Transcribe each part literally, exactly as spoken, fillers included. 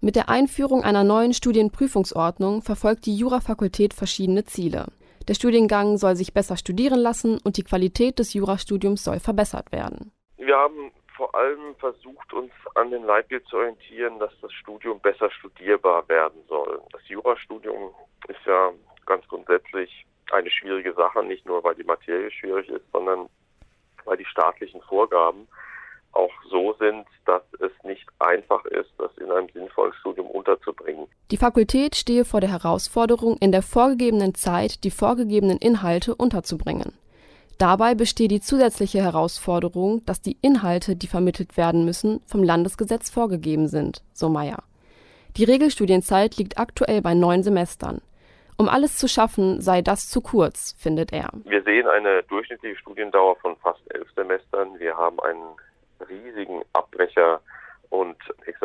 Mit der Einführung einer neuen Studienprüfungsordnung verfolgt die Jurafakultät verschiedene Ziele. Der Studiengang soll sich besser studieren lassen und die Qualität des Jurastudiums soll verbessert werden. Wir haben vor allem versucht, uns an dem Leitbild zu orientieren, dass das Studium besser studierbar werden soll. Das Jurastudium ist ja ganz grundsätzlich eine schwierige Sache, nicht nur weil die Materie schwierig ist, sondern weil die staatlichen Vorgaben auch so sind, dass es nicht einfach ist, das in einem sinnvollen Studium unterzubringen. Die Fakultät stehe vor der Herausforderung, in der vorgegebenen Zeit die vorgegebenen Inhalte unterzubringen. Dabei bestehe die zusätzliche Herausforderung, dass die Inhalte, die vermittelt werden müssen, vom Landesgesetz vorgegeben sind, so Meyer. Die Regelstudienzeit liegt aktuell bei neun Semestern. Um alles zu schaffen, sei das zu kurz, findet er. Wir sehen eine durchschnittliche Studiendauer von fast elf Semestern. Wir haben einen riesigen Abbrecher- und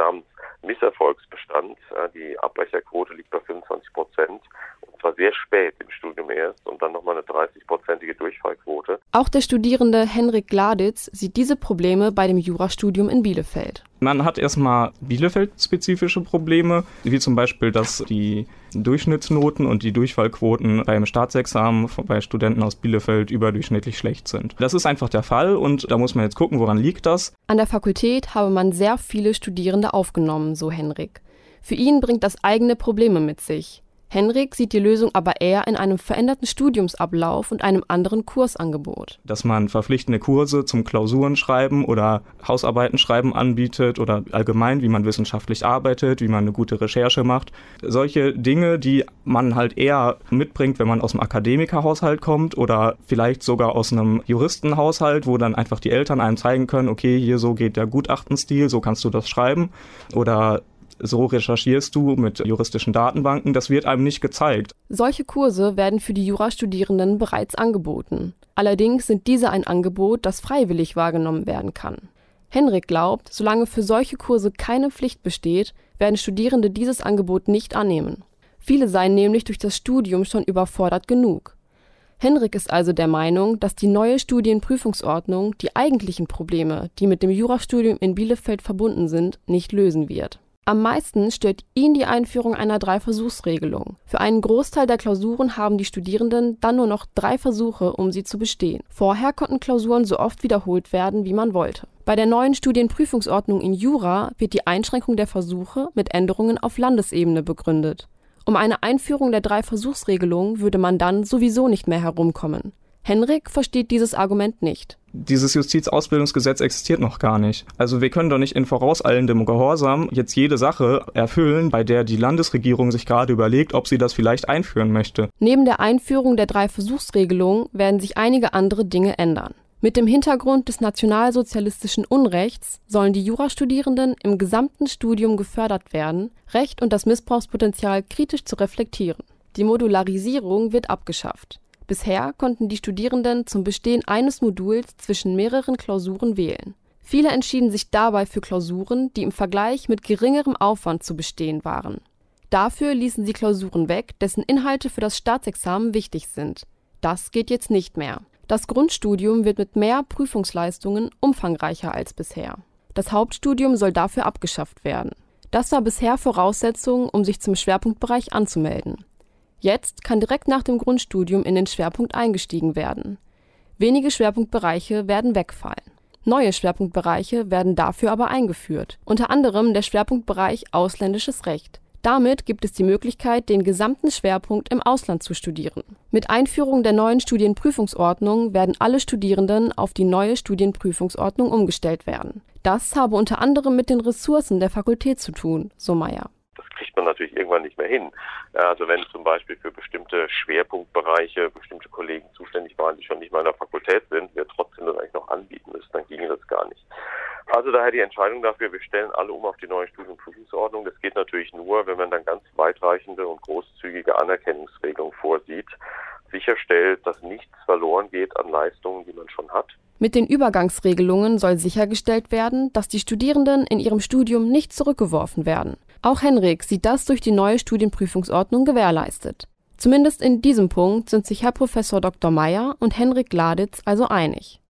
Examensmisserfolgsbestand. Die Abbrecherquote liegt bei fünfundzwanzig Prozent. Und zwar sehr spät im Studium erst und dann nochmal eine dreißig-prozentige Durchfallquote. Auch der Studierende Henrik Gladitz sieht diese Probleme bei dem Jurastudium in Bielefeld. Man hat erstmal Bielefeld-spezifische Probleme, wie zum Beispiel, dass die Durchschnittsnoten und die Durchfallquoten beim Staatsexamen bei Studenten aus Bielefeld überdurchschnittlich schlecht sind. Das ist einfach der Fall und da muss man jetzt gucken, woran liegt das. An der Fakultät habe man sehr viele Studierende aufgenommen, so Henrik. Für ihn bringt das eigene Probleme mit sich. Henrik sieht die Lösung aber eher in einem veränderten Studiumsablauf und einem anderen Kursangebot. Dass man verpflichtende Kurse zum Klausurenschreiben oder Hausarbeitenschreiben anbietet oder allgemein, wie man wissenschaftlich arbeitet, wie man eine gute Recherche macht. Solche Dinge, die man halt eher mitbringt, wenn man aus einem Akademikerhaushalt kommt oder vielleicht sogar aus einem Juristenhaushalt, wo dann einfach die Eltern einem zeigen können, okay, hier so geht der Gutachtenstil, so kannst du das schreiben oder so recherchierst du mit juristischen Datenbanken, das wird einem nicht gezeigt. Solche Kurse werden für die Jurastudierenden bereits angeboten. Allerdings sind diese ein Angebot, das freiwillig wahrgenommen werden kann. Henrik glaubt, solange für solche Kurse keine Pflicht besteht, werden Studierende dieses Angebot nicht annehmen. Viele seien nämlich durch das Studium schon überfordert genug. Henrik ist also der Meinung, dass die neue Studienprüfungsordnung die eigentlichen Probleme, die mit dem Jurastudium in Bielefeld verbunden sind, nicht lösen wird. Am meisten stört ihn die Einführung einer Drei-Versuchsregelung. Für einen Großteil der Klausuren haben die Studierenden dann nur noch drei Versuche, um sie zu bestehen. Vorher konnten Klausuren so oft wiederholt werden, wie man wollte. Bei der neuen Studienprüfungsordnung in Jura wird die Einschränkung der Versuche mit Änderungen auf Landesebene begründet. Um eine Einführung der Drei-Versuchsregelung würde man dann sowieso nicht mehr herumkommen. Henrik versteht dieses Argument nicht. Dieses Justizausbildungsgesetz existiert noch gar nicht. Also wir können doch nicht in vorauseilendem Gehorsam jetzt jede Sache erfüllen, bei der die Landesregierung sich gerade überlegt, ob sie das vielleicht einführen möchte. Neben der Einführung der Drei-Versuchsregelung werden sich einige andere Dinge ändern. Mit dem Hintergrund des nationalsozialistischen Unrechts sollen die Jurastudierenden im gesamten Studium gefördert werden, Recht und das Missbrauchspotenzial kritisch zu reflektieren. Die Modularisierung wird abgeschafft. Bisher konnten die Studierenden zum Bestehen eines Moduls zwischen mehreren Klausuren wählen. Viele entschieden sich dabei für Klausuren, die im Vergleich mit geringerem Aufwand zu bestehen waren. Dafür ließen sie Klausuren weg, dessen Inhalte für das Staatsexamen wichtig sind. Das geht jetzt nicht mehr. Das Grundstudium wird mit mehr Prüfungsleistungen umfangreicher als bisher. Das Hauptstudium soll dafür abgeschafft werden. Das war bisher Voraussetzung, um sich zum Schwerpunktbereich anzumelden. Jetzt kann direkt nach dem Grundstudium in den Schwerpunkt eingestiegen werden. Wenige Schwerpunktbereiche werden wegfallen. Neue Schwerpunktbereiche werden dafür aber eingeführt, unter anderem der Schwerpunktbereich Ausländisches Recht. Damit gibt es die Möglichkeit, den gesamten Schwerpunkt im Ausland zu studieren. Mit Einführung der neuen Studienprüfungsordnung werden alle Studierenden auf die neue Studienprüfungsordnung umgestellt werden. Das habe unter anderem mit den Ressourcen der Fakultät zu tun, so Meyer. Das kriegt man natürlich irgendwann nicht mehr hin. Also wenn zum Beispiel für bestimmte Schwerpunktbereiche bestimmte Kollegen zuständig waren, die schon nicht mal in der Fakultät sind, wir trotzdem das eigentlich noch anbieten müssen, dann ginge das gar nicht. Also daher die Entscheidung dafür, wir stellen alle um auf die neue Studienprüfungsordnung. Das geht natürlich nur, wenn man dann ganz weitreichende und großzügige Anerkennungsregelungen vorsieht, sicherstellt, dass nichts verloren geht an Leistungen, die man schon hat. Mit den Übergangsregelungen soll sichergestellt werden, dass die Studierenden in ihrem Studium nicht zurückgeworfen werden. Auch Henrik sieht das durch die neue Studienprüfungsordnung gewährleistet. Zumindest in diesem Punkt sind sich Herr Professor Doktor Meyer und Henrik Gladitz also einig.